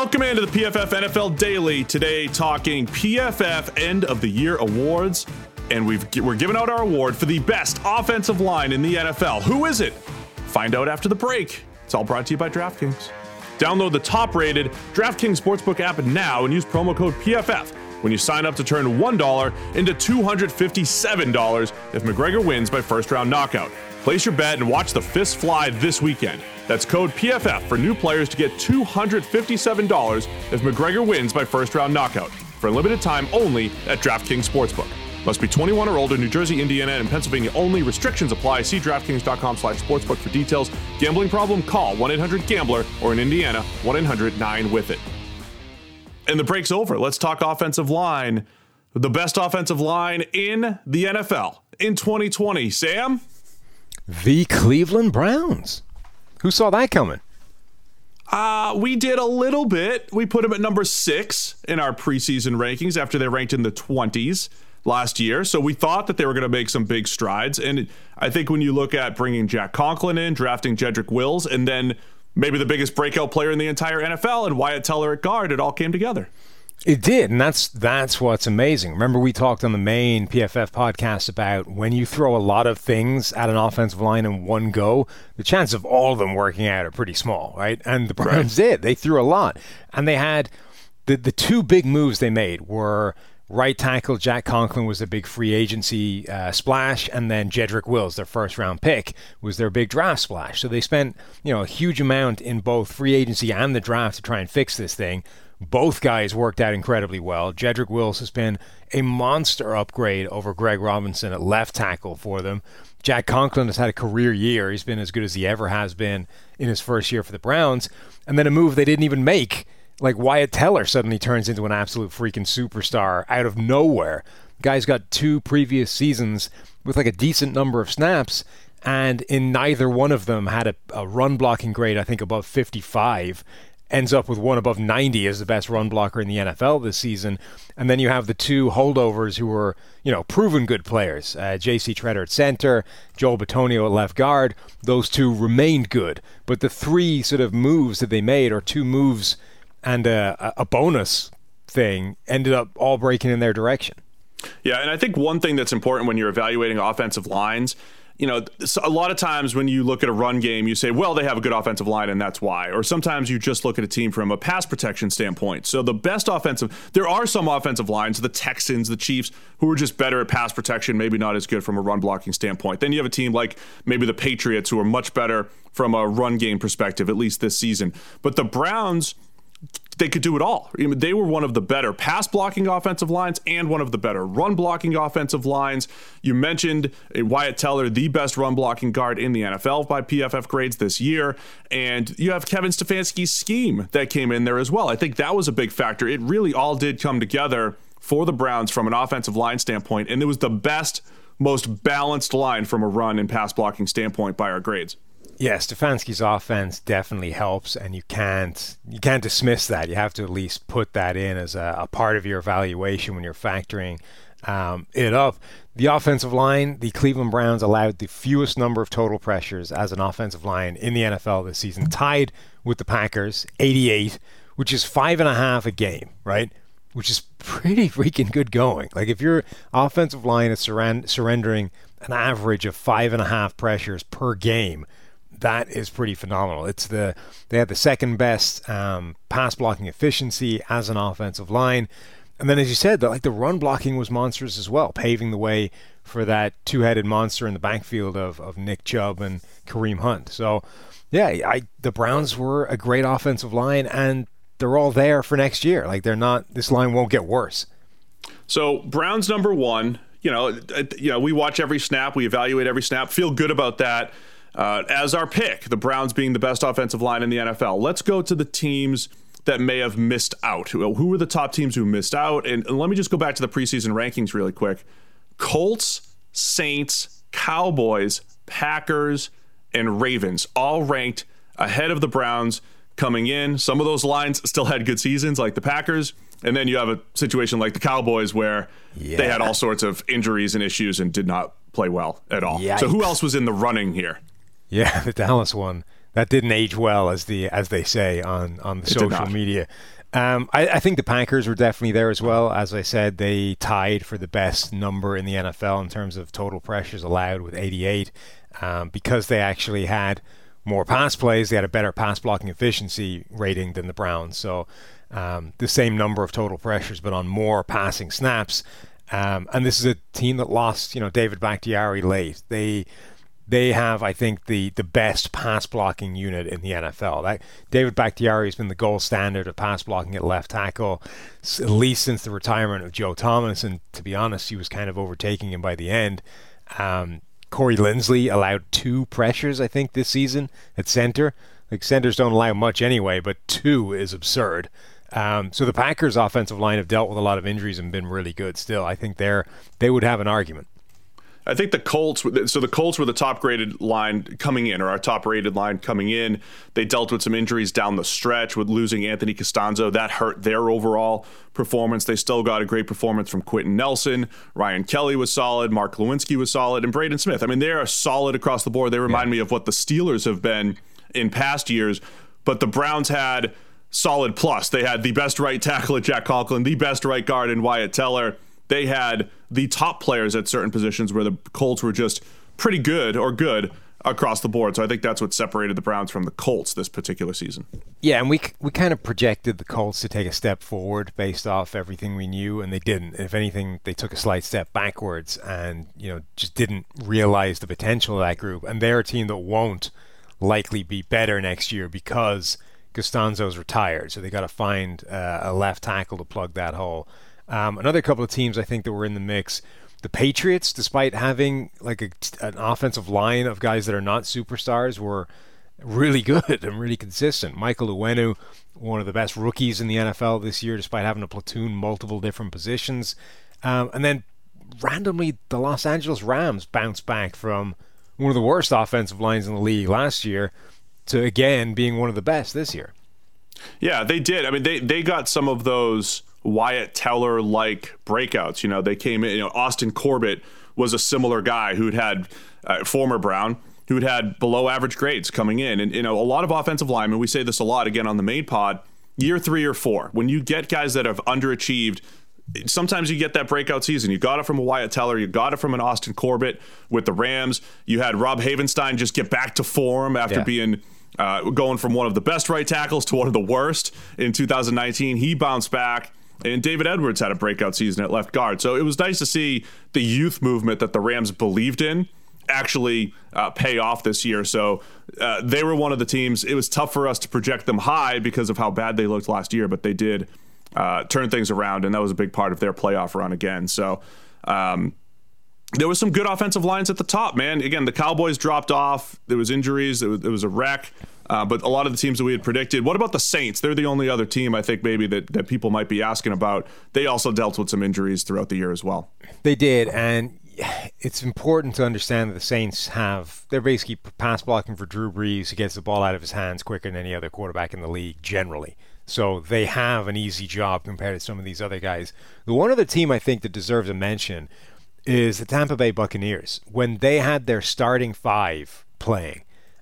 Welcome into the PFF NFL Daily. Today, talking PFF End of the Year Awards, and we're giving out our award for the best offensive line in the NFL. Who is it? Find out after the break. It's all brought to you by DraftKings. Download the top-rated DraftKings Sportsbook app now and use promo code PFF when you sign up to turn $1 into $257 if McGregor wins by first-round knockout. Place your bet and watch the fists fly this weekend. That's code PFF for new players to get $257 if McGregor wins by first-round knockout. For a limited time only at DraftKings Sportsbook. Must be 21 or older, New Jersey, Indiana, and Pennsylvania only. Restrictions apply. See DraftKings.com/sportsbook for details. Gambling problem? Call 1-800-GAMBLER or in Indiana, 1-800-9-WITH-IT. And the break's over. Let's talk offensive line. The best offensive line in the NFL in 2020. Sam? The Cleveland Browns. Who saw that coming? We did a little bit. We put them at number 6 in our preseason rankings after they ranked in the 20s last year. So we thought that they were going to make some big strides. And I think when you look at bringing Jack Conklin in, drafting Jedrick Wills, and then maybe the biggest breakout player in the entire NFL and Wyatt Teller at guard, it all came together. It did, and that's what's amazing. Remember, we talked on the main PFF podcast about when you throw a lot of things at an offensive line in one go, the chance of all of them working out are pretty small, right? And the Browns did. They threw a lot. And they had the two big moves they made were right tackle Jack Conklin was a big free agency splash, and then Jedrick Wills, their first-round pick, was their big draft splash. So they spent a huge amount in both free agency and the draft to try and fix this thing. Both guys worked out incredibly well. Jedrick Wills has been a monster upgrade over Greg Robinson at left tackle for them. Jack Conklin has had a career year. He's been as good as he ever has been in his first year for the Browns. And then a move they didn't even make, like Wyatt Teller suddenly turns into an absolute freaking superstar out of nowhere. Guy's got 2 previous seasons with like a decent number of snaps, and in neither one of them had a run blocking grade, I think, above 55. Ends up with one above 90 as the best run blocker in the NFL this season. And then you have the 2 holdovers who were, proven good players. J.C. Treader at center, Joel Bitonio at left guard. Those 2 remained good. But the 3 sort of moves that they made, or 2 moves and a bonus thing, ended up all breaking in their direction. Yeah, and I think one thing that's important when you're evaluating offensive lines, a lot of times when you look at a run game, you say, well, they have a good offensive line and that's why. Or sometimes you just look at a team from a pass protection standpoint. So the best there are some offensive lines, the Texans, the Chiefs, who are just better at pass protection, maybe not as good from a run blocking standpoint. Then you have a team like maybe the Patriots, who are much better from a run game perspective, at least this season. But the Browns, they could do it all. They were one of the better pass blocking offensive lines and one of the better run blocking offensive lines. You mentioned Wyatt Teller, the best run blocking guard in the NFL by PFF grades this year. And you have Kevin Stefanski's scheme that came in there as well. I think that was a big factor. It really all did come together for the Browns from an offensive line standpoint. And it was the best, most balanced line from a run and pass blocking standpoint by our grades. Yeah, Stefanski's offense definitely helps, and you can't dismiss that. You have to at least put that in as a part of your evaluation when you're factoring it up. The offensive line, the Cleveland Browns allowed the fewest number of total pressures as an offensive line in the NFL this season, tied with the Packers, 88, which is 5.5 a game, right? Which is pretty freaking good going. Like, if your offensive line is surrendering an average of 5.5 pressures per game, that is pretty phenomenal. They had the second best pass blocking efficiency as an offensive line. And then, as you said, the run blocking was monstrous as well, paving the way for that 2-headed monster in the backfield of Nick Chubb and Kareem Hunt. So, yeah, the Browns were a great offensive line, and they're all there for next year. Like, this line won't get worse. So, Browns number 1, we watch every snap, we evaluate every snap, feel good about that. As our pick, the Browns being the best offensive line in the NFL. Let's go to the teams that may have missed out. Who were the top teams who missed out? And let me just go back to the preseason rankings really quick. Colts, Saints, Cowboys, Packers, and Ravens all ranked ahead of the Browns coming in. Some of those lines still had good seasons, like the Packers. And then you have a situation like the Cowboys where they had all sorts of injuries and issues and did not play well at all. Yikes. So who else was in the running here? Yeah, the Dallas one. that didn't age well, as they say on the social media. I think the Packers were definitely there as well. As I said, they tied for the best number in the NFL in terms of total pressures allowed with 88, because they actually had more pass plays. They had a better pass blocking efficiency rating than the Browns. So the same number of total pressures, but on more passing snaps. And this is a team that lost, David Bakhtiari late. They have, I think, the best pass blocking unit in the NFL. David Bakhtiari has been the gold standard of pass blocking at left tackle, at least since the retirement of Joe Thomas. And to be honest, he was kind of overtaking him by the end. Corey Linsley allowed 2 pressures, I think, this season at center. Like, centers don't allow much anyway, but 2 is absurd. So the Packers' offensive line have dealt with a lot of injuries and been really good still. I think they would have an argument. I think the Colts were the top-graded line coming in, or our top-rated line coming in. They dealt with some injuries down the stretch with losing Anthony Costanzo. That hurt their overall performance. They still got a great performance from Quentin Nelson. Ryan Kelly was solid. Mark Lewinsky was solid. And Braden Smith. I mean, they are solid across the board. They remind me of what the Steelers have been in past years. But the Browns had solid plus. They had the best right tackle at Jack Conklin, the best right guard in Wyatt Teller. They had the top players at certain positions, where the Colts were just pretty good across the board. So I think that's what separated the Browns from the Colts this particular season. Yeah, and we kind of projected the Colts to take a step forward based off everything we knew, and they didn't. If anything, they took a slight step backwards and, just didn't realize the potential of that group. And they're a team that won't likely be better next year because Costanzo's retired. So they got to find a left tackle to plug that hole. Another couple of teams I think that were in the mix, the Patriots, despite having like an offensive line of guys that are not superstars, were really good and really consistent. Michael Uwenu, one of the best rookies in the NFL this year, despite having to platoon multiple different positions. And then randomly, the Los Angeles Rams bounced back from one of the worst offensive lines in the league last year to, again, being one of the best this year. Yeah, they did. I mean, they got some of those Wyatt Teller-like breakouts. They came in, Austin Corbett was a similar guy who'd had, former Brown, who'd had below average grades coming in. And, a lot of offensive linemen, we say this a lot, again, on the main pod, year 3 or 4, when you get guys that have underachieved, sometimes you get that breakout season. You got it from a Wyatt Teller. You got it from an Austin Corbett with the Rams. You had Rob Havenstein just get back to form after being going from one of the best right tackles to one of the worst in 2019. He bounced back. And David Edwards had a breakout season at left guard. So it was nice to see the youth movement that the Rams believed in actually pay off this year. So they were one of the teams. It was tough for us to project them high because of how bad they looked last year, but they did turn things around, and that was a big part of their playoff run again. So there was some good offensive lines at the top, man. Again, the Cowboys dropped off. There was injuries. It was a wreck. But a lot of the teams that we had predicted. What about the Saints? They're the only other team I think maybe that people might be asking about. They also dealt with some injuries throughout the year as well. They did, and it's important to understand that the Saints they're basically pass blocking for Drew Brees, who gets the ball out of his hands quicker than any other quarterback in the league generally. So they have an easy job compared to some of these other guys. The one other team I think that deserves a mention is the Tampa Bay Buccaneers. When they had their starting 5 playing,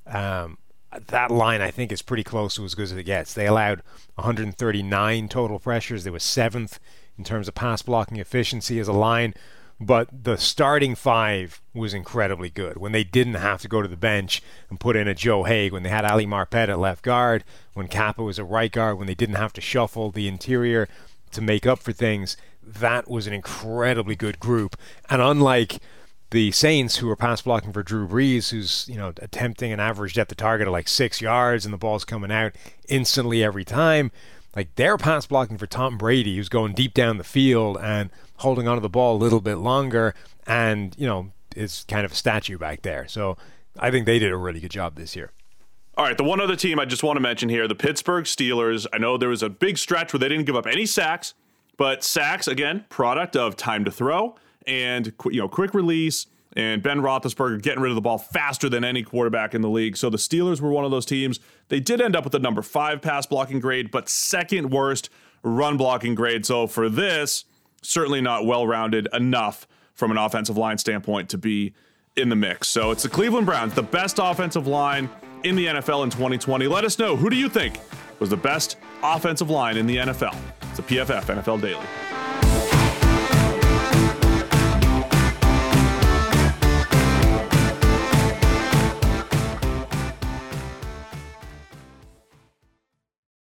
that line, I think, is pretty close to as good as it gets. They allowed 139 total pressures. They were 7th in terms of pass blocking efficiency as a line. But the starting 5 was incredibly good. When they didn't have to go to the bench and put in a Joe Haig, when they had Ali Marpet at left guard, when Kappa was at right guard, when they didn't have to shuffle the interior to make up for things, that was an incredibly good group. And unlike the Saints, who are pass blocking for Drew Brees, who's attempting an average depth of target of like 6 yards and the ball's coming out instantly every time, like they're pass blocking for Tom Brady, who's going deep down the field and holding onto the ball a little bit longer, and is kind of a statue back there. So I think they did a really good job this year. All right, the one other team I just want to mention here, the Pittsburgh Steelers. I know there was a big stretch where they didn't give up any sacks, but sacks, again, product of time to throw and quick release, and Ben Roethlisberger getting rid of the ball faster than any quarterback in the league. So the Steelers were one of those teams. They did end up with the number 5 pass blocking grade, but second worst run blocking grade. So for this, certainly not well-rounded enough from an offensive line standpoint to be in the mix. So it's the Cleveland Browns, the best offensive line in the NFL in 2020. Let us know, who do you think was the best offensive line in the NFL? It's the PFF NFL Daily.